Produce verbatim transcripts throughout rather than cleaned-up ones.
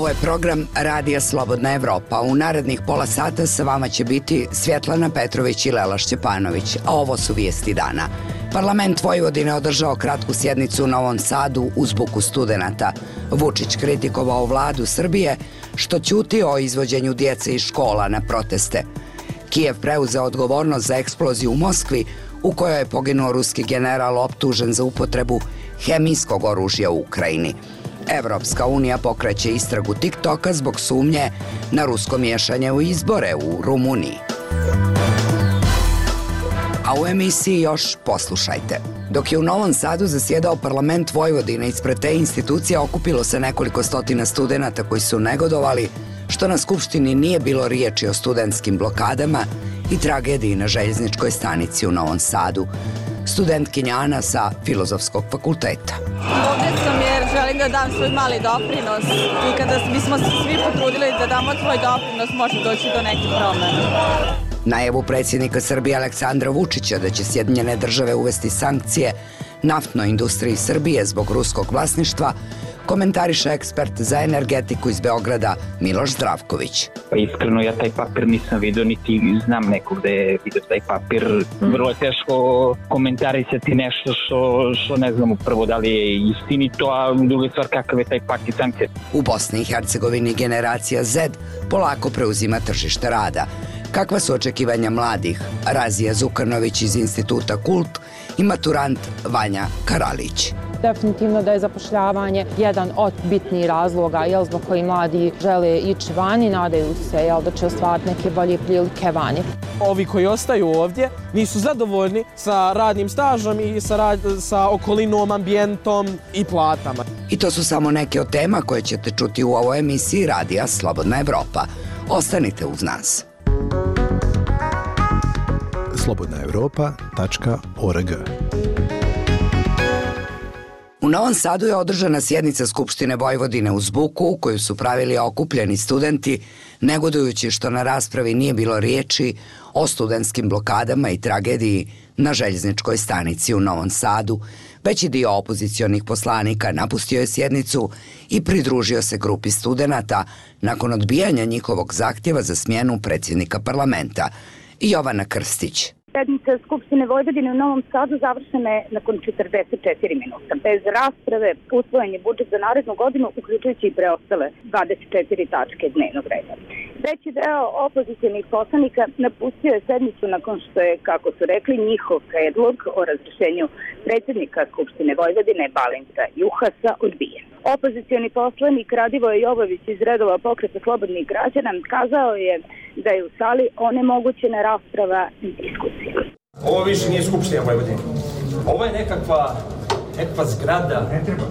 Ovo je program Radija Slobodna Evropa. U narednih pola sata sa vama će biti Svjetlana Petrović i Lela Šćepanović, a ovo su vijesti dana. Parlament Vojvodine održao kratku sjednicu u Novom Sadu uz buku studenata. Vučić kritikovao vladu Srbije što ćuti o izvođenju djece iz škola na proteste. Kijev preuzeo odgovornost za eksploziju u Moskvi u kojoj je poginuo ruski general optužen za upotrebu hemijskog oružja u Ukrajini. Evropska unija pokreće istragu TikToka zbog sumnje na rusko miješanje u izbore u Rumuniji. A u emisiji još poslušajte. Dok je u Novom Sadu zasjedao parlament Vojvodine, ispred te institucije okupilo se nekoliko stotina studenata koji su negodovali što na skupštini nije bilo riječi o studentskim blokadama i tragediji na željezničkoj stanici u Novom Sadu. Studentkinja Ana sa Filozofskog fakulteta. Ovdje sam jer želim da dam svoj mali doprinos i kada bismo se svi potrudili da damo svoj doprinos može doći do nekih promjena. Najavu predsjednika Srbije Aleksandra Vučića da će Sjedinjene države uvesti sankcije naftnoj industriji Srbije zbog ruskog vlasništva komentariše ekspert za energetiku iz Beograda Miloš Zdravković. Pa iskreno ja taj papir nisam vidio, niti znam nekog da je vidio taj papir. Vrlo je teško komentarisati nešto što, što ne znamo prvo da li je istinito, a druga stvar kakav je taj paket sankcija. U Bosni i Hercegovini generacija Z polako preuzima tržište rada. Kakva su očekivanja mladih? Razija Zukanović iz Instituta Kult i maturant Vanja Karalić. Definitivno da je zapošljavanje jedan od bitnih razloga jel, zbog koji mladi žele ići vani, nadaju se jel, da će ostvariti neke bolje prilike vani. Ovi koji ostaju ovdje nisu zadovoljni sa radnim stažom i sa, rad, sa okolinom, ambijentom i platama. I to su samo neke od tema koje ćete čuti u ovoj emisiji Radija Slobodna Evropa. Ostanite uz nas. slobodna evropa tačka org. U Novom Sadu je održana sjednica Skupštine Vojvodine uz buku u koju su pravili okupljeni studenti, negodujući što na raspravi nije bilo riječi o studentskim blokadama i tragediji na željezničkoj stanici u Novom Sadu. Veći dio opozicionih poslanika napustio je sjednicu i pridružio se grupi studenata nakon odbijanja njihovog zahtjeva za smjenu predsjednika parlamenta. Jovana Krstić. Sjednica Skupštine Vojvodine u Novom Sadu završena je nakon četrdeset četiri minuta. Bez rasprave usvojen je budžet za narednu godinu, uključujući i preostale dvadeset četiri tačke dnevnog reda. Veći deo opozicionih poslanika napustio je sednicu nakon što je, kako su rekli, njihov predlog o razrješenju predsjednika Skupštine Vojvodine Balinta Juhasa odbijen. Opozicioni poslanik Radivoje Jovović iz redova Pokreta slobodnih građana kazao je da je u sali onemogućena rasprava i diskusija. Ovo više nije Skupština Vojvodine. Ovo je nekakva, nekakva zgrada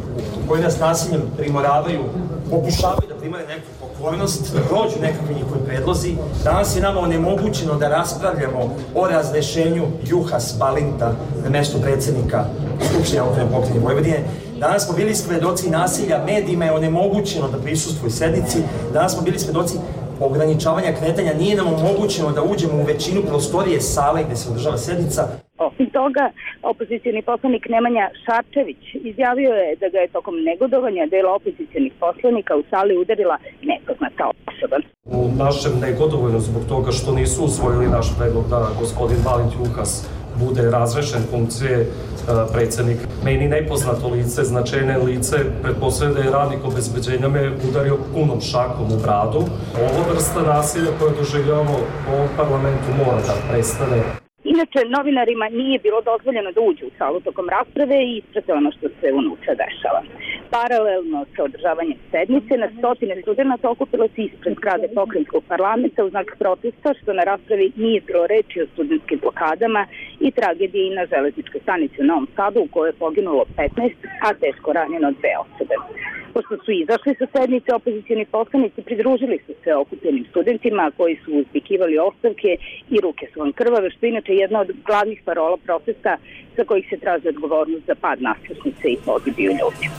u kojoj nas nasiljem primoravaju, pokušavaju da primare neku pokornost, da prođu nekakvi njihovi predlozi. Danas je nama onemogućeno da raspravljamo o razrešenju Juhas Balinta na mjestu predsjednika Skupštine autonomne pokrajine Vojvodine. Danas smo bili svedoci nasilja, medijima je onemogućeno da prisustvuju sednici. Danas smo bili svedoci ograničavanja kretanja, nije nam omogućeno da uđemo u većinu prostorije sale gdje se održava sednica. Osim toga, opozicioni poslanik Nemanja Šarčević izjavio je da ga je tokom negodovanja dela opozicijonih poslanika u sali udarila nepoznata osoba. U našem negodovanju zbog toga što nisu usvojili naš predlog da gospodin Balint Juhas bude razrešen funkcije predsjednik. Meni nepoznato lice, značajne lice, pretpostavljam da je radnik obezbeđenja me udario punom šakom u bradu. Ovo vrsta nasilja koje doživljavamo u ovom parlamentu mora da prestane. Inače, novinarima nije bilo dozvoljeno da uđu u salu tokom rasprave i isprate ono što se unutra dešava. Paralelno sa održavanjem sednice, na stotine studenta okupilo se ispred zgrade pokrajinskog parlamenta u znak protesta što na raspravi nije bilo reči o studentskim blokadama i tragediji na železničkoj stanici u Novom Sadu u kojoj je poginulo petnaest, a teško ranjeno dve osobe. Pošto su izašli sa sednice, opozicioni poslanici pridružili su se okupljenim studentima koji su uzvikivali ostavke i ruke su vam krvave, što je inače jedna od glavnih parola protesta za kojih se traži odgovornost za pad naslušnice i pogibiju ljudi.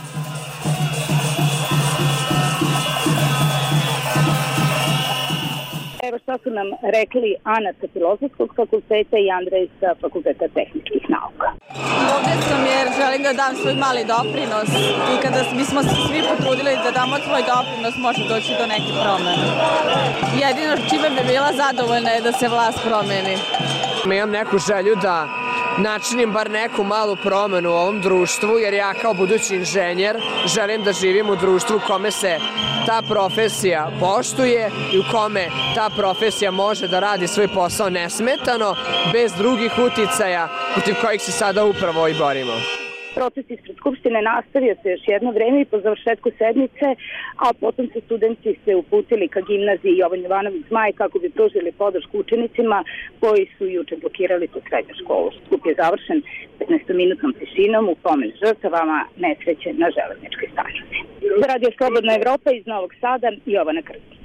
Evo šta su nam rekli Ana sa Filozofskog fakulteta i Andrej sa Fakulteta tehničkih nauka. Ovdje sam jer želim da dam svoj mali doprinos i kada bismo se svi potrudili da damo svoj doprinos može doći do nekih promjena. Jedino čime bi bila zadovoljna je da se vlast promeni. Imam neku želju da načinim bar neku malu promenu u ovom društvu, jer ja kao budući inženjer želim da živim u društvu u kome se ta profesija poštuje i u kome ta profesija može da radi svoj posao nesmetano, bez drugih uticaja protiv kojih se sada upravo i borimo. Proces ispred Skupštine nastavio se još jedno vreme i po završetku sednice, a potom su studenti se uputili ka gimnaziji Jovan Jovanović Zmaj kako bi pružili podršku učenicima koji su juče blokirali tu srednju školu. Skup je završen petnaestominutnom tišinom u pomen žrtvama nesreće na železničkoj stanici. Za Radio Slobodna Evropa iz Novog Sada, Jovana Krstić.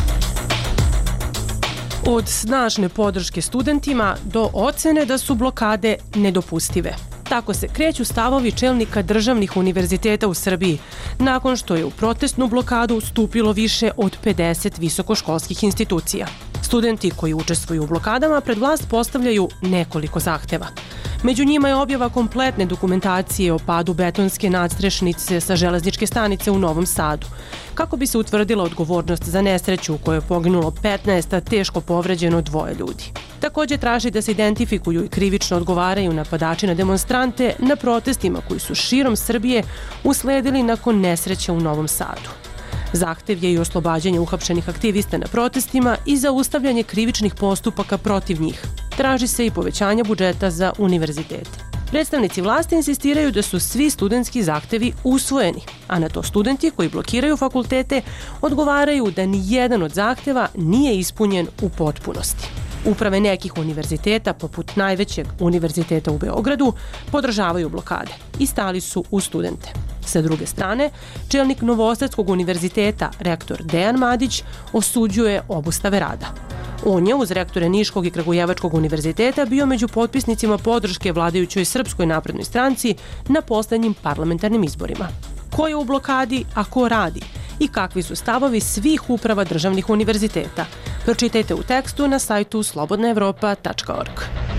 Od snažne podrške studentima do ocene da su blokade nedopustive. Tako se kreću stavovi čelnika državnih univerziteta u Srbiji, nakon što je u protestnu blokadu stupilo više od pedeset visokoškolskih institucija. Studenti koji učestvuju u blokadama pred vlast postavljaju nekoliko zahteva. Među njima je objava kompletne dokumentacije o padu betonske nadstrešnice sa železničke stanice u Novom Sadu, kako bi se utvrdila odgovornost za nesreću u kojoj je poginulo petnaest, a teško povređeno dvoje ljudi. Također traži da se identifikuju i krivično odgovaraju napadači na demonstrante na protestima koji su širom Srbije usledili nakon nesreća u Novom Sadu. Zahtev je i oslobađanje uhapšenih aktivista na protestima i zaustavljanje krivičnih postupaka protiv njih. Traži se i povećanje budžeta za univerzitete. Predstavnici vlasti insistiraju da su svi studentski zahtevi usvojeni, a na to studenti koji blokiraju fakultete odgovaraju da ni jedan od zahteva nije ispunjen u potpunosti. Uprave nekih univerziteta, poput najvećeg univerziteta u Beogradu, podržavaju blokade i stali su uz studente. Sa druge strane, čelnik Novosadskog univerziteta, rektor Dejan Madić, osuđuje obustave rada. On je uz rektore Niškog i Kragujevačkog univerziteta bio među potpisnicima podrške vladajućoj Srpskoj naprednoj stranci na poslednjim parlamentarnim izborima. Ko je u blokadi, a ko radi? I kakvi su stavovi svih uprava državnih univerziteta? Pročitajte u tekstu na sajtu slobodna evropa tačka org.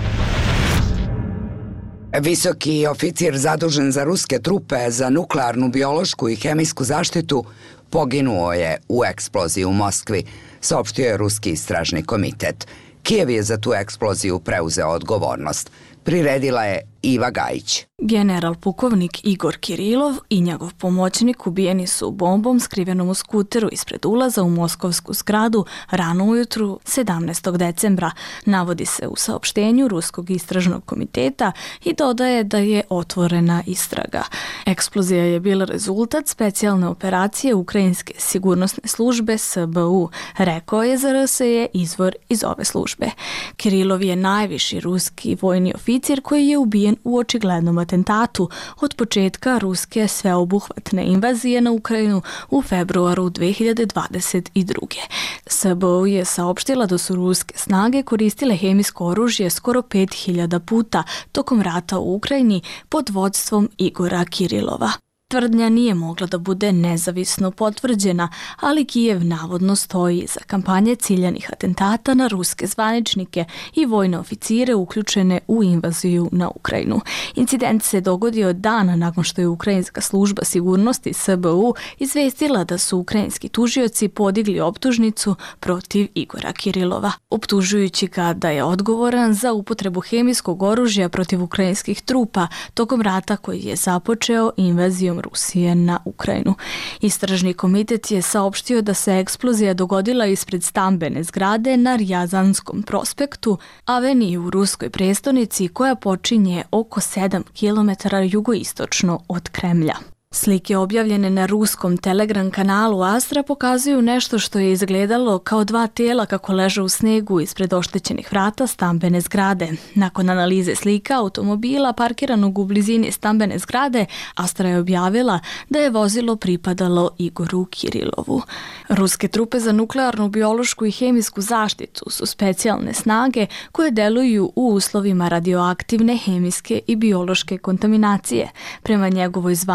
Visoki oficir zadužen za ruske trupe za nuklearnu, biološku i hemijsku zaštitu poginuo je u eksploziji u Moskvi, saopštio je Ruski istražni komitet. Kijev je za tu eksploziju preuzeo odgovornost. Priredila je Iva Gajić. General pukovnik Igor Kirilov i njegov pomoćnik ubijeni su bombom skrivenom u skuteru ispred ulaza u moskovsku zgradu rano ujutru sedamnaestog decembra, navodi se u saopštenju Ruskog istražnog komiteta i dodaje da je otvorena istraga. Eksplozija je bila rezultat specijalne operacije Ukrajinske sigurnosne službe S B U, rekao je za R S je izvor iz ove službe. Kirilov je najviši ruski vojni oficir koji je ubijen u očiglednom atentatu od početka ruske sveobuhvatne invazije na Ukrajinu u februaru dve hiljade dvadeset druge. S B U je saopštila da su ruske snage koristile hemijsko oružje skoro pet hiljada puta tokom rata u Ukrajini pod vodstvom Igora Kirilova. Tvrdnja nije mogla da bude nezavisno potvrđena, ali Kijev navodno stoji iza kampanje ciljanih atentata na ruske zvaničnike i vojne oficire uključene u invaziju na Ukrajinu. Incident se dogodio dan nakon što je Ukrajinska služba sigurnosti S B U izvestila da su ukrajinski tužioci podigli optužnicu protiv Igora Kirilova, optužujući ga da je odgovoran za upotrebu hemijskog oružja protiv ukrajinskih trupa tokom rata koji je započeo invazijom Rusije na Ukrajinu. Istražni komitet je saopštio da se eksplozija dogodila ispred stambene zgrade na Rjazanskom prospektu, aveniji u ruskoj prestonici koja počinje oko sedam kilometara jugoistočno od Kremlja. Slike objavljene na ruskom Telegram kanalu Astra pokazuju nešto što je izgledalo kao dva tela kako leže u snegu ispred oštećenih vrata stambene zgrade. Nakon analize slika automobila parkiranog u blizini stambene zgrade, Astra je objavila da je vozilo pripadalo Igoru Kirilovu. Ruske trupe za nuklearnu, biološku i hemijsku zaštitu su specijalne snage koje deluju u uslovima radioaktivne, hemijske i biološke kontaminacije. Prema njegovoj zvaničnoj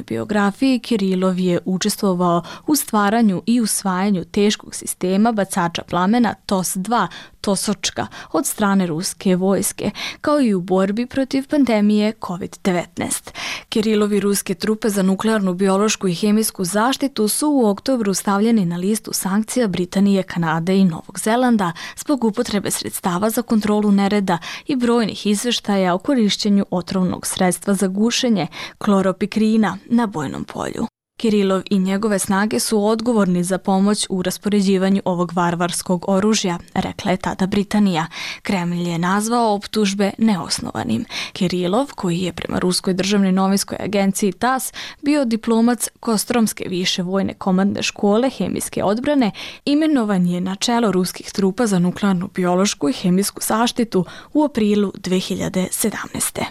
biografiji Kirilov je učestvovao u stvaranju i usvajanju teškog sistema bacača plamena T O S dva Tosočka od strane ruske vojske, kao i u borbi protiv pandemije kovid devetnaest. Kirilovi ruske trupe za nuklearnu, biološku i hemijsku zaštitu su u oktobru stavljeni na listu sankcija Britanije, Kanade i Novog Zelanda zbog upotrebe sredstava za kontrolu nereda i brojnih izveštaja o korišćenju otrovnog sredstva za gušenje kloropikrina na bojnom polju. Kirilov i njegove snage su odgovorni za pomoć u raspoređivanju ovog varvarskog oružja, rekla je tada Britanija. Kremlj je nazvao optužbe neosnovanim. Kirilov, koji je prema ruskoj državnoj novinskoj agenciji T A S bio diplomac Kostromske više vojne komandne škole hemijske odbrane, imenovan je na čelo ruskih trupa za nuklearnu, biološku i hemijsku zaštitu u aprilu dve hiljade sedamnaeste.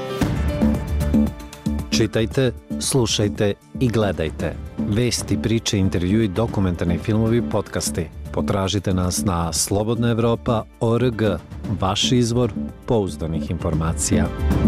Čitajte, slušajte i gledajte. Vesti, priče, intervjui, dokumentarni filmovi, podcasti. Potražite nas na slobodna evropa tačka org, vaš izvor pouzdanih informacija.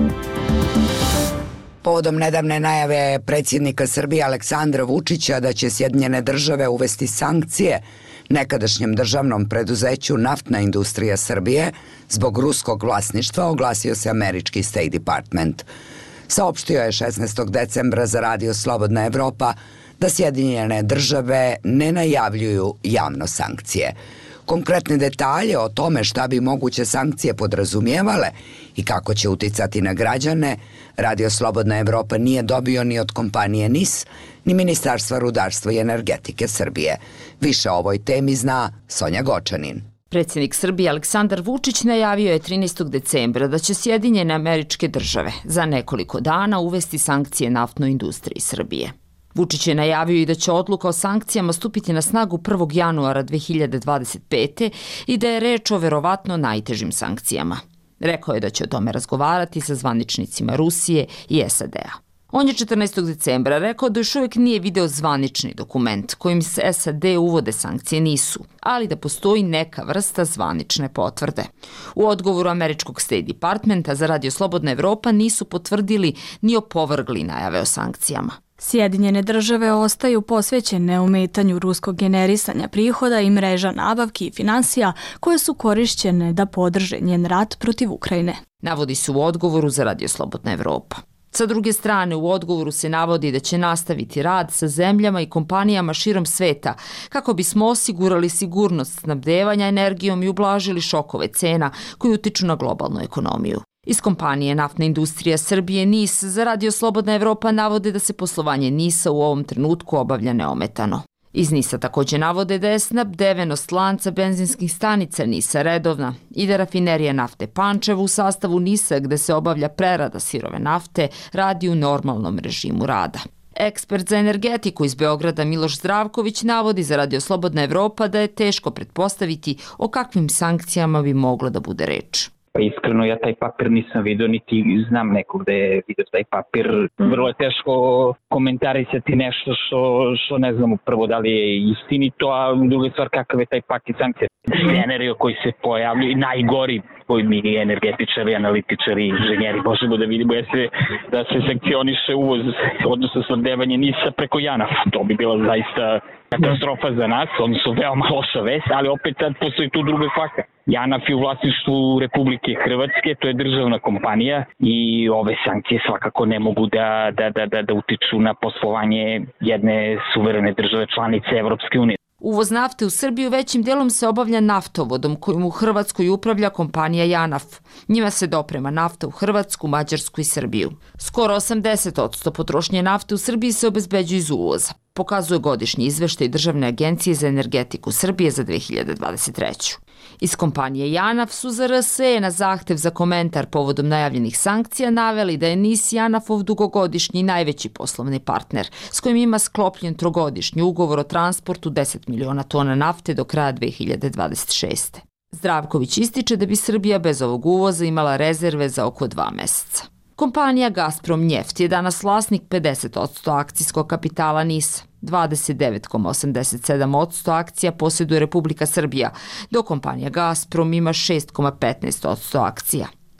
Povodom nedavne najave predsjednika Srbije Aleksandra Vučića da će Sjedinjene države uvesti sankcije nekadašnjem državnom preduzeću Naftna industrija Srbije zbog ruskog vlasništva, oglasio se američki State Department. Saopštio je šesnaestog decembra za radio Slobodna Evropa da Sjedinjene države ne najavljuju javno sankcije. Konkretne detalje o tome šta bi moguće sankcije podrazumijevale i kako će uticati na građane, radio Slobodna Evropa nije dobio ni od kompanije N I S, ni Ministarstva rudarstva i energetike Srbije. Više o ovoj temi zna Sonja Gočanin. Predsjednik Srbije Aleksandar Vučić najavio je trinaestog decembra da će Sjedinjene Američke Države za nekoliko dana uvesti sankcije naftnoj industriji Srbije. Vučić je najavio i da će odluka o sankcijama stupiti na snagu prvog januara dve hiljade dvadeset pete. i da je reč o verovatno najtežim sankcijama. Rekao je da će o tome razgovarati sa zvaničnicima Rusije i S A D-a. On je četrnaestog decembra rekao da još uvijek nije video zvanični dokument kojim se S A D uvode sankcije N I S-u, ali da postoji neka vrsta zvanične potvrde. U odgovoru američkog State Departmenta za radio Slobodna Evropa nisu potvrdili ni opovrgli najave o sankcijama. Sjedinjene države ostaju posvećene ometanju ruskog generisanja prihoda i mreža nabavki i finansija koje su korišćene da podrže njen rat protiv Ukrajine. Navodi se u odgovoru za radio Slobodna Evropa. Sa druge strane, u odgovoru se navodi da će nastaviti rad sa zemljama i kompanijama širom sveta kako bismo osigurali sigurnost snabdevanja energijom i ublažili šokove cena koji utiču na globalnu ekonomiju. Iz kompanije Naftna industrija Srbije N I S za radio Slobodna Evropa navode da se poslovanje N I S-a u ovom trenutku obavlja neometano. Iz N I S-a također navode da je snabdevenost lanca benzinskih stanica N I S-a redovna i da rafinerija nafte Pančevo u sastavu N I S-a gde se obavlja prerada sirove nafte radi u normalnom režimu rada. Ekspert za energetiku iz Beograda Miloš Zdravković navodi za radio Slobodna Evropa da je teško pretpostaviti o kakvim sankcijama bi moglo da bude reč. Pa iskreno ja taj papir nisam vidio, niti znam nekog da je vidio taj papir. Vrlo je teško komentarisati nešto što, što ne znamo prvo da li je istinito, a druga stvar kakav je taj paket sankcija. Scenario koji se pojavljuju, najgori koji mi energetičari, analitičari, inženjeri možemo da vidimo je se, da se sankcioniše uvoz, odnosno snabdevanje N I S-a preko Janafa. To bi bila zaista katastrofa za nas, odnosno veoma loša vest, ali opet sad postoji tu druga kvaka. Janaf je u vlasništvu Republike Hrvatske, to je državna kompanija i ove sankcije svakako ne mogu da, da, da, da, da utiču na poslovanje jedne suverene države članice Evropske unije. Uvoz nafte u Srbiju većim dijelom se obavlja naftovodom kojim u Hrvatskoj upravlja kompanija Janaf. Njima se doprema nafta u Hrvatsku, Mađarsku i Srbiju. Skoro osamdeset posto potrošnje nafte u Srbiji se obezbeđuje iz uvoza, pokazuje godišnji izveštaj Državne agencije za energetiku Srbije za dve hiljade dvadeset treću. Iz kompanije Janaf su za R S E na zahtev za komentar povodom najavljenih sankcija naveli da je N I S Janafov dugogodišnji najveći poslovni partner, s kojim ima sklopljen trogodišnji ugovor o transportu deset miliona tona nafte do kraja dve hiljade dvadeset šeste. Zdravković ističe da bi Srbija bez ovog uvoza imala rezerve za oko dva meseca. Kompanija Gazprom Njeft je danas vlasnik pedeset posto akcijskog kapitala N I S-a. dvadeset devet zarez osamdeset sedam posto akcija posjeduje Republika Srbija, dok kompanija Gazprom ima šest zarez petnaest posto akcija.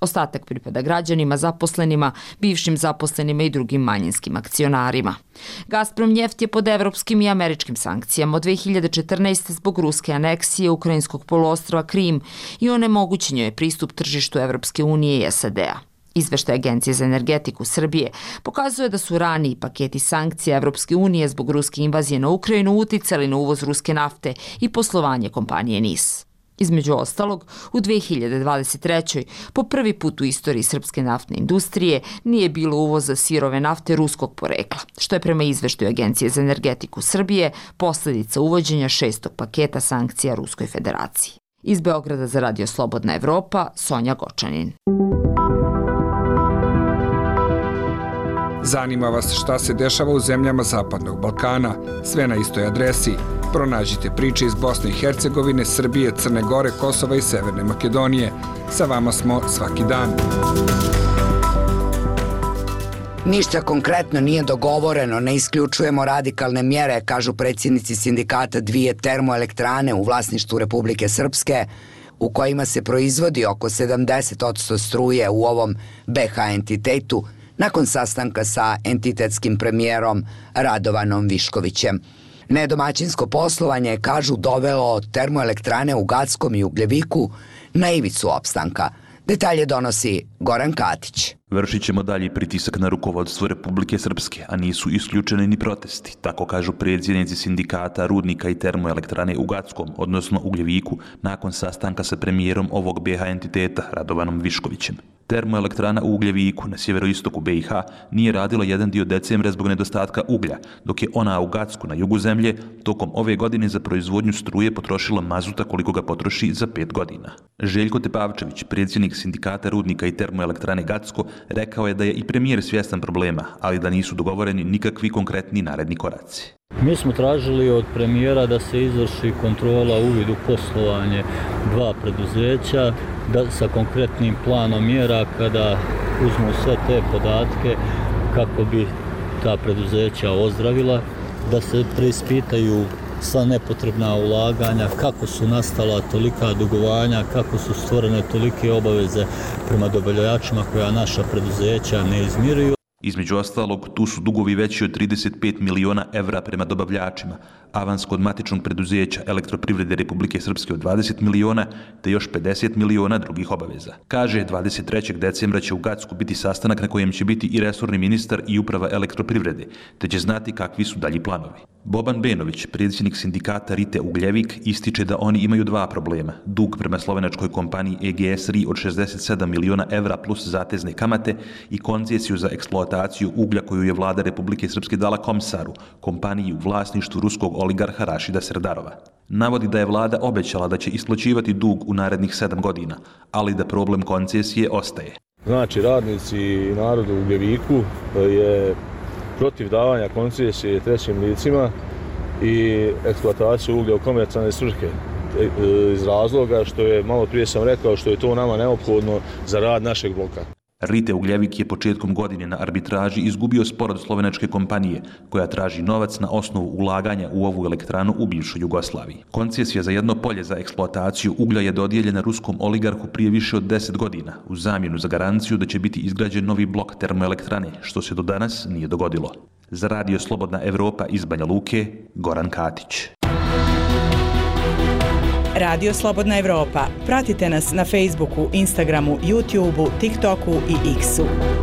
Ostatak pripada građanima, zaposlenima, bivšim zaposlenima i drugim manjinskim akcionarima. Gazprom Njeft je pod evropskim i američkim sankcijama od dve hiljade četrnaeste. zbog ruske aneksije ukrajinskog poluostrva Krim i onemogućen je pristup tržištu Evropske unije i S A D-a. Izveštaj Agencije za energetiku Srbije pokazuje da su raniji paketi sankcija Evropske unije zbog ruske invazije na Ukrajinu uticali na uvoz ruske nafte i poslovanje kompanije N I S. Između ostalog, u dve hiljade dvadeset trećoj. po prvi put u istoriji srpske naftne industrije nije bilo uvoza sirove nafte ruskog porekla, što je prema izveštaju Agencije za energetiku Srbije posljedica uvođenja šestog paketa sankcija Ruskoj federaciji. Iz Beograda za Radio Slobodna Evropa, Sonja Gočanin. Zanima vas šta se dešava u zemljama Zapadnog Balkana? Sve na istoj adresi. Pronađite priče iz Bosne i Hercegovine, Srbije, Crne Gore, Kosova i Severne Makedonije. Sa vama smo svaki dan. Ništa konkretno nije dogovoreno, ne isključujemo radikalne mjere, kažu predsjednici sindikata dvije termoelektrane u vlasništvu Republike Srpske, u kojima se proizvodi oko sedamdeset posto struje u ovom B H entitetu, nakon sastanka sa entitetskim premijerom Radovanom Viškovićem. Nedomaćinsko poslovanje, kažu, dovelo termoelektrane u Gackom i Ugljeviku na ivicu opstanka. Detalje donosi Goran Katić. Vršit ćemo dalji pritisak na rukovodstvo Republike Srpske, a nisu isključeni ni protesti, tako kažu predsjednici sindikata rudnika i termoelektrane u Gackom, odnosno Ugljeviku, nakon sastanka sa premijerom ovog B H entiteta Radovanom Viškovićem. Termoelektrana u Ugljeviku na sjeveroistoku B i H nije radila jedan dio decembra zbog nedostatka uglja, dok je ona u Gacku na jugu zemlje tokom ove godine za proizvodnju struje potrošila mazuta koliko ga potroši za pet godina. Željko Tepavčević, predsjednik sindikata rudnika i termoelektrane Gacko, rekao je da je i premijer svjestan problema, ali da nisu dogovoreni nikakvi konkretni naredni koraci. Mi smo tražili od premijera da se izvrši kontrola uvid u poslovanje dva preduzeća, da sa konkretnim planom mjera kada uzmu sve te podatke kako bi ta preduzeća ozdravila, da se preispitaju sva nepotrebna ulaganja, kako su nastala tolika dugovanja, kako su stvorene tolike obaveze prema dobavljačima koja naša preduzeća ne izmiruju. Između ostalog, tu su dugovi veći od trideset pet miliona evra prema dobavljačima, avans kod matičnog preduzeća Elektroprivrede Republike Srpske od dvadeset miliona, te još pedeset miliona drugih obaveza. Kaže, dvadeset trećeg decembra će u Gacku biti sastanak na kojem će biti i resorni ministar i uprava Elektroprivrede, te će znati kakvi su dalji planovi. Boban Benović, predsjednik sindikata Rite Ugljevik, ističe da oni imaju dva problema. Dug prema slovenačkoj kompaniji E G S R I od šezdeset sedam miliona evra plus zatezne kamate i koncesiju za eksploataciju uglja koju je vlada Republike Srpske dala Komsaru, kompaniji u vlasništvu ruskog oligarha Rašida Serdarova. Navodi da je vlada obećala da će isplaćivati dug u narednih sedam godina, ali da problem koncesije ostaje. Znači, radnici i narod u Ugljeviku je protiv davanja koncesije trećim licima i eksploataciju uglja u komercijalne svrhe iz razloga što je, malo prije sam rekao, što je to nama neophodno za rad našeg bloka. Rite Ugljevik je početkom godine na arbitraži izgubio spor od slovenačke kompanije koja traži novac na osnovu ulaganja u ovu elektranu u bivšoj Jugoslaviji. Koncesija za jedno polje za eksploataciju uglja je dodijeljena ruskom oligarhu prije više od deset godina u zamjenu za garanciju da će biti izgrađen novi blok termoelektrane, što se do danas nije dogodilo. Za Radio Slobodna Evropa iz Banja Luke, Goran Katić. Radio Slobodna Evropa. Pratite nas na Facebooku, Instagramu, YouTubeu, TikToku i X-u.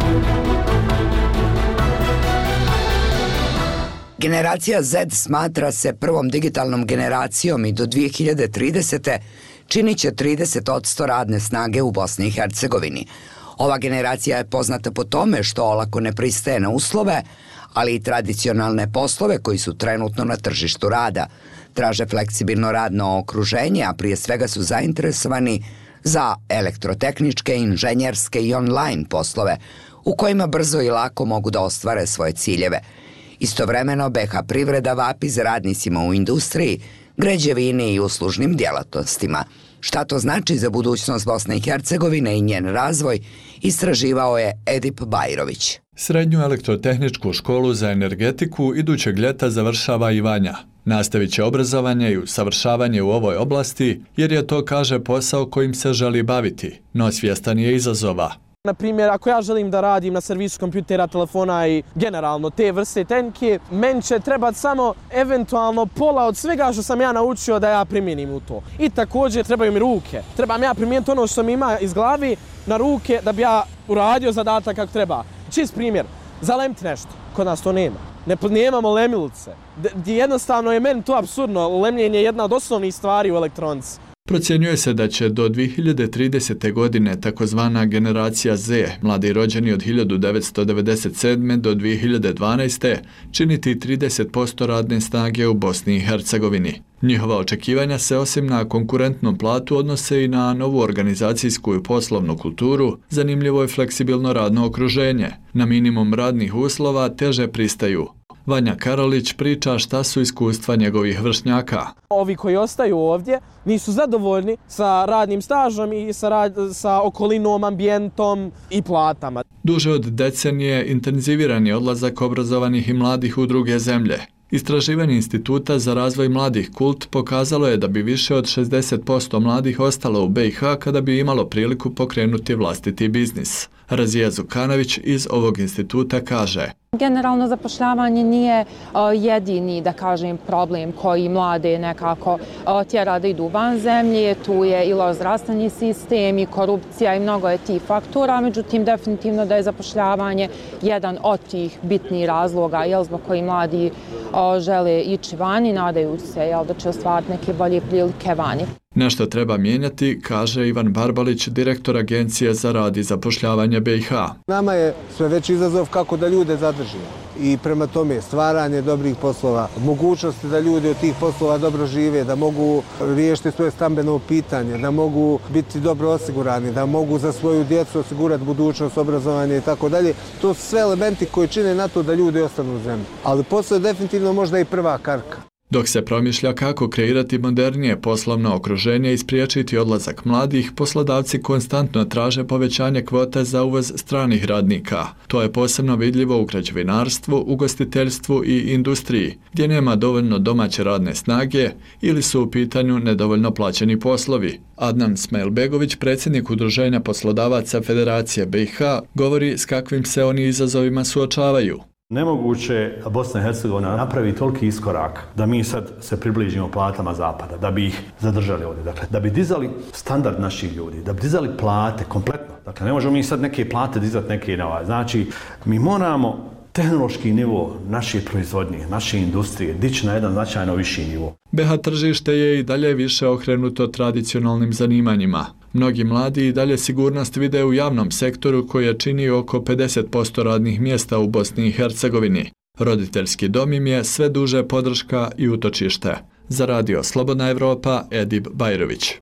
Generacija Z smatra se prvom digitalnom generacijom i do dvije hiljade tridesete. činit će trideset posto radne snage u Bosni i Hercegovini. Ova generacija je poznata po tome što olako ne pristaje na uslove, ali i tradicionalne poslove koji su trenutno na tržištu rada. Traže fleksibilno radno okruženje, a prije svega su zainteresovani za elektrotehničke, inženjerske i online poslove, u kojima brzo i lako mogu da ostvare svoje ciljeve. Istovremeno, B H privreda vapi za radnicima u industriji, građevini i uslužnim djelatnostima. Šta to znači za budućnost Bosne i Hercegovine i njen razvoj, istraživao je Edip Bajrović. Srednju elektrotehničku školu za energetiku idućeg ljeta završava i Vanja. Nastavit će obrazovanje i usavršavanje u ovoj oblasti jer je to, kaže, posao kojim se želi baviti, no svjestan je izazova. Na primjer, ako ja želim da radim na servisu kompjutera, telefona i generalno te vrste tehnike, meni će trebati samo eventualno pola od svega što sam ja naučio da ja primjenim u to. I također trebaju mi ruke. Trebam ja primijeniti ono što mi ima iz glavi na ruke da bi ja uradio zadatak kako treba. Čist primjer, zalemiti nešto. Kod nas to nema. Ne, nemamo lemilice. D- jednostavno je meni to apsurdno. Lemljenje je jedna od osnovnih stvari u elektronici. Procjenjuje se da će do dvije hiljade tridesete. godine takozvana generacija Z, mladi rođeni od hiljadu devetsto devedeset sedme. do dvije hiljade dvanaeste. činiti trideset posto radne snage u Bosni i Hercegovini. Njihova očekivanja se osim na konkurentnom platu odnose i na novu organizacijsku i poslovnu kulturu, zanimljivo je fleksibilno radno okruženje. Na minimum radnih uslova teže pristaju. Vanja Karolić priča šta su iskustva njegovih vršnjaka. Ovi koji ostaju ovdje nisu zadovoljni sa radnim stažom i sa, rad, sa okolinom, ambijentom i platama. Duže od decenije intenziviran je odlazak obrazovanih i mladih u druge zemlje. Istraživanje Instituta za razvoj mladih Kult pokazalo je da bi više od šezdeset posto mladih ostalo u B i H kada bi imalo priliku pokrenuti vlastiti biznis. Razija Zukanović iz ovog instituta kaže: Generalno zapošljavanje nije uh, jedini, da kažem, problem koji mlade nekako uh, tjera da idu van zemlje. Tu je i loš zdravstveni sistem i korupcija i mnogo je tih faktora, međutim definitivno da je zapošljavanje jedan od tih bitnih razloga, jel, zbog koji mladi uh, žele ići vani, nadaju se, jel, da će ostvariti neke bolje prilike vani. Nešto treba mijenjati, kaže Ivan Barbalić, direktor Agencije za rad i zapošljavanje B i H. Nama je sve veći izazov kako da ljude zadržimo i prema tome stvaranje dobrih poslova, mogućnosti da ljudi od tih poslova dobro žive, da mogu riješiti svoje stambeno pitanje, da mogu biti dobro osigurani, da mogu za svoju djecu osigurati budućnost, obrazovanje i tako dalje. To su sve elementi koji čine na to da ljudi ostanu u zemlji. Ali posao je definitivno možda i prva karka. Dok se promišlja kako kreirati modernije poslovno okruženje i spriječiti odlazak mladih, poslodavci konstantno traže povećanje kvote za uvoz stranih radnika. To je posebno vidljivo u građevinarstvu, ugostiteljstvu i industriji, gdje nema dovoljno domaće radne snage ili su u pitanju nedovoljno plaćeni poslovi. Adnan Smajlbegović, predsjednik Udruženja poslodavaca Federacije B i H, govori s kakvim se oni izazovima suočavaju. Nemoguće Bosna i Hercegovina napravi toliki iskorak da mi sad se približimo platama zapada, da bi ih zadržali ovdje. Dakle, da bi dizali standard naših ljudi, da bi dizali plate kompletno. Dakle, ne možemo mi sad neke plate dizati neke nove. Znači, mi moramo tehnološki nivo naše proizvodnje, naše industrije dići na jedan značajno viši nivo. B i H tržište je i dalje više okrenuto tradicionalnim zanimanjima. Mnogi mladi i dalje sigurnost vide u javnom sektoru koji je čini oko pedeset posto radnih mjesta u Bosni i Hercegovini. Roditeljski dom im je sve duže podrška i utočište. Za radio Slobodna Evropa, Edib Bajrović.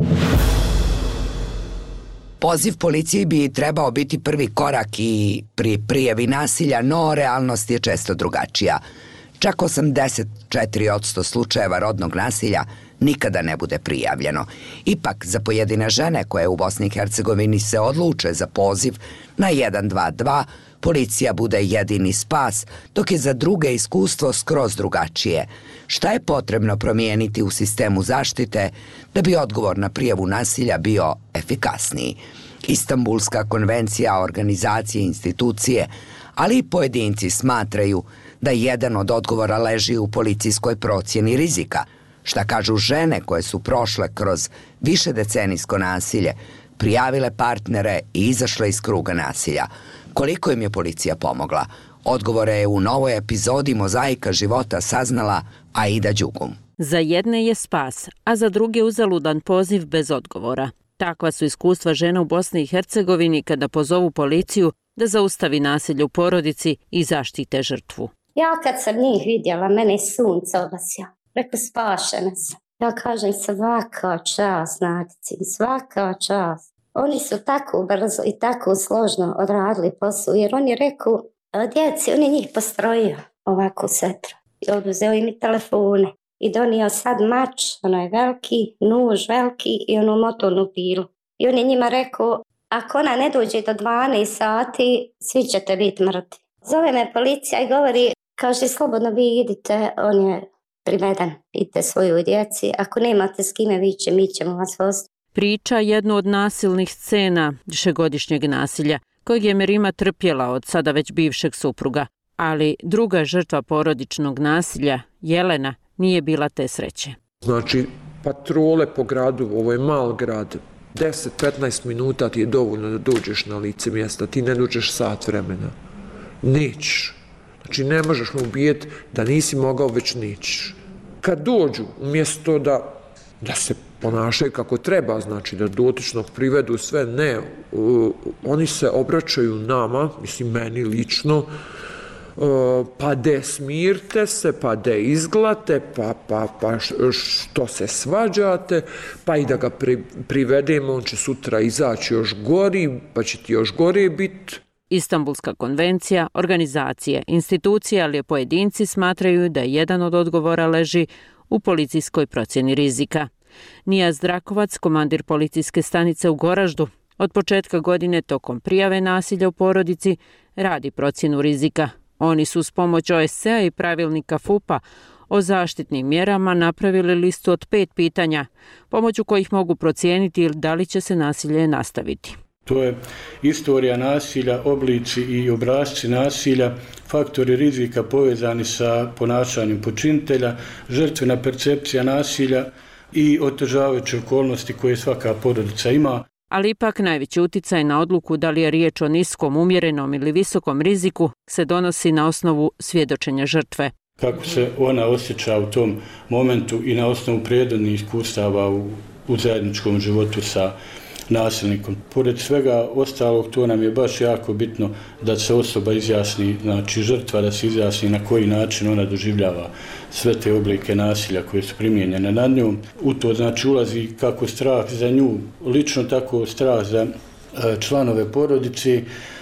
Poziv policiji bi trebao biti prvi korak i pri prijavi nasilja, no realnost je često drugačija. Čak osamdeset četiri posto slučajeva rodnog nasilja nikada ne bude prijavljeno. Ipak, za pojedine žene koje u Bosni i Hercegovini se odluče za poziv na jedan dva dva, policija bude jedini spas, dok je za druge iskustvo skroz drugačije. Šta je potrebno promijeniti u sistemu zaštite da bi odgovor na prijavu nasilja bio efikasniji? Istanbulska konvencija, organizacije, institucije, ali i pojedinci smatraju da jedan od odgovora leži u policijskoj procjeni rizika. Šta kažu žene koje su prošle kroz višedecenijsko nasilje, prijavile partnere i izašle iz kruga nasilja? Koliko im je policija pomogla? Odgovore je u novoj epizodi Mozaika života saznala Aida Đugum. Za jedne je spas, a za druge uzaludan poziv bez odgovora. Takva su iskustva žena u Bosni i Hercegovini kada pozovu policiju da zaustavi nasilje u porodici i zaštite žrtvu. Ja kad sam njih vidjela, mene sunce obasja. Rekao, spašena sam. Ja kažem, svaka čast, Nadici, svaka čast. Oni su tako brzo i tako složno odradili posao, jer on je rekao, djeci, on je njih postrojio ovako setro. I oduzeo im i telefone. I donio sad mač, ono je veliki, nuž veliki i onu motornu pilu. I on je njima rekao, ako ona ne dođe do dvanaest sati, svi ćete biti mrtvi. Zove me policija i govori, kaže, slobodno vi idite, on je priveden, idite svoju djeci. Ako nemate s kime viće, mi ćemo vas voziti. priča jednu od nasilnih scena višegodišnjeg nasilja, kojeg je Merima trpjela od sada već bivšeg supruga. Ali druga žrtva porodičnog nasilja, Jelena, nije bila te sreće. Znači, patrole po gradu, ovo je mal grad, deset do petnaest minuta ti je dovoljno da dođeš na lice mjesta, ti ne dođeš sat vremena. Nećeš. Znači, ne možeš mu ubijeti da nisi mogao, već nećeš. Kad dođu, umjesto da, da se ponašaju kako treba, znači da dotičnog privedu sve, ne, uh, oni se obraćaju nama, mislim meni lično, uh, pa de smirte se, pa de izglate, pa, pa, pa što se svađate, pa i da ga pri, privedemo, on će sutra izaći još gori, pa će ti još gore biti. Istanbulska konvencija, organizacije, institucije, ali i pojedinci smatraju da jedan od odgovora leži u policijskoj procjeni rizika. Nijaz Drakovac, komandir policijske stanice u Goraždu, od početka godine tokom prijave nasilja u porodici radi procjenu rizika. Oni su s pomoć O S C-a i pravilnika F U P-a o zaštitnim mjerama napravili listu od pet pitanja, pomoću kojih mogu procijeniti da li će se nasilje nastaviti. To je istorija nasilja, oblici i obrasci nasilja, faktori rizika povezani sa ponašanjem počinitelja, žrtvena percepcija nasilja i otežavajuće okolnosti koje svaka porodica ima. Ali ipak najveći uticaj na odluku da li je riječ o niskom, umjerenom ili visokom riziku se donosi na osnovu svjedočenja žrtve. Kako se ona osjeća u tom momentu i na osnovu prirodnih iskustava u, u zajedničkom životu sa nasilnikom. Pored svega ostalog, to nam je baš jako bitno da se osoba izjasni, znači žrtva da se izjasni na koji način ona doživljava sve te oblike nasilja koje su primijenjene nad njom. U to znači ulazi kako strah za nju lično, tako strah za članove porodice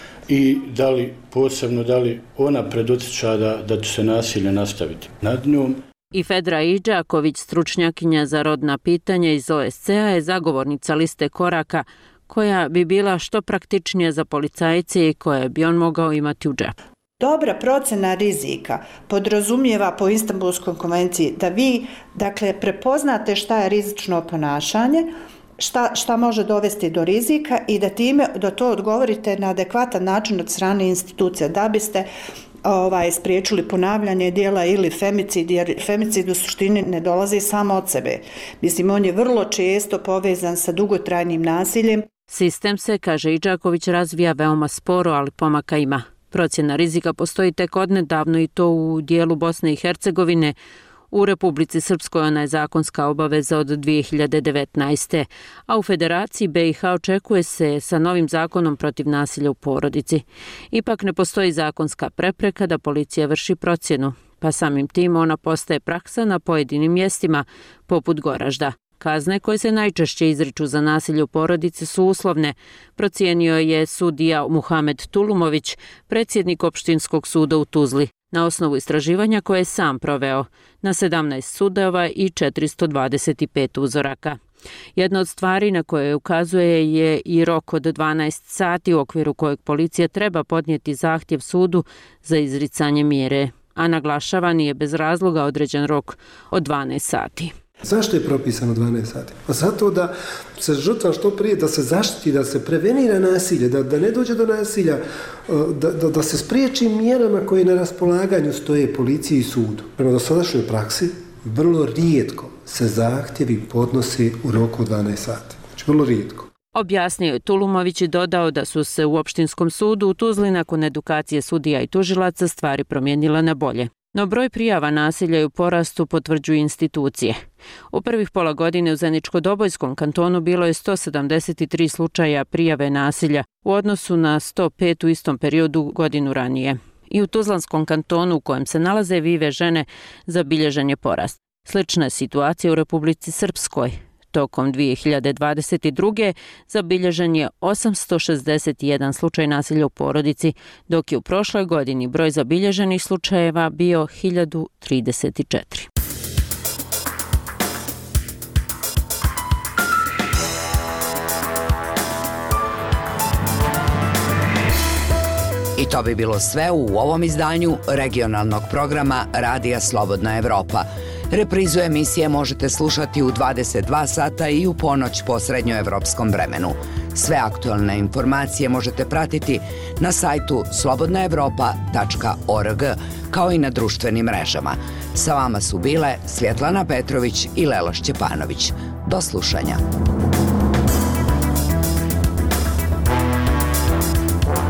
i da li posebno da li ona predosjeća da, da će se nasilje nastaviti nad njom. I Fedra Iđaković, stručnjakinja za rodna pitanja iz O S C-a, je zagovornica liste koraka koja bi bila što praktičnija za policajce i koje bi on mogao imati u džepu. Dobra procena rizika podrazumijeva po Istanbulskoj konvenciji da vi, dakle, prepoznate šta je rizično ponašanje, šta, šta može dovesti do rizika i da time da to odgovorite na adekvatan način od strane institucija, da biste ovaj, spriječili ponavljanje dijela ili femicid, jer femicid u suštini ne dolazi samo od sebe. Mislim, on je vrlo često povezan sa dugotrajnim nasiljem. Sistem se, kaže Iđaković, razvija veoma sporo, ali pomaka ima. Procjena rizika postoji tek odnedavno i to u dijelu Bosne i Hercegovine. U Republici Srpskoj ona je zakonska obaveza od dvije hiljade devetnaeste. a u Federaciji B i H očekuje se sa novim zakonom protiv nasilja u porodici. Ipak ne postoji zakonska prepreka da policija vrši procjenu, pa samim tim ona postaje praksa na pojedinim mjestima, poput Goražda. Kazne koje se najčešće izriču za nasilje u porodici su uslovne, procijenio je sudija Muhamed Tulumović, predsjednik opštinskog suda u Tuzli, na osnovu istraživanja koje je sam proveo na sedamnaest sudova i četiristo dvadeset pet uzoraka. Jedna od stvari na koje ukazuje je i rok od dvanaest sati u okviru kojeg policija treba podnijeti zahtjev sudu za izricanje mjere, a naglašava nije bez razloga određen rok od dvanaest sati. Zašto je propisano dvanaest sati? Pa zato da se žrtva što prije, da se zaštiti, da se prevenira nasilje, da, da ne dođe do nasilja, da, da, da se spriječi mjerama koje na raspolaganju stoje policiji i sudu. Prema dosadašnjoj praksi, vrlo rijetko se zahtjevi podnose u roku od dvanaest sati. Znači, vrlo rijetko. Objasnio je Tulumović i dodao da su se u opštinskom sudu u Tuzli nakon edukacije sudija i tužilaca stvari promijenile na bolje. No broj prijava nasilja i u porastu potvrđuju institucije. U prvih pola godine u Zeničko-Dobojskom kantonu bilo je sto sedamdeset tri slučaja prijave nasilja u odnosu na sto pet u istom periodu godinu ranije. I u Tuzlanskom kantonu u kojem se nalaze vive žene zabilježen je porast. Slična je situacija u Republici Srpskoj. Tokom dvije hiljade dvadeset druge zabilježen je osamsto šezdeset jedan slučaj nasilja u porodici, dok je u prošloj godini broj zabilježenih slučajeva bio hiljadu trideset četiri. I to bi bilo sve u ovom izdanju regionalnog programa Radija Slobodna Evropa. Reprizu emisije možete slušati u dvadeset dva sata i u ponoć po srednjoevropskom vremenu. Sve aktualne informacije možete pratiti na sajtu slobodna evropa tačka org kao i na društvenim mrežama. Sa vama su bile Svjetlana Petrović i Lela Šćepanović. Do slušanja.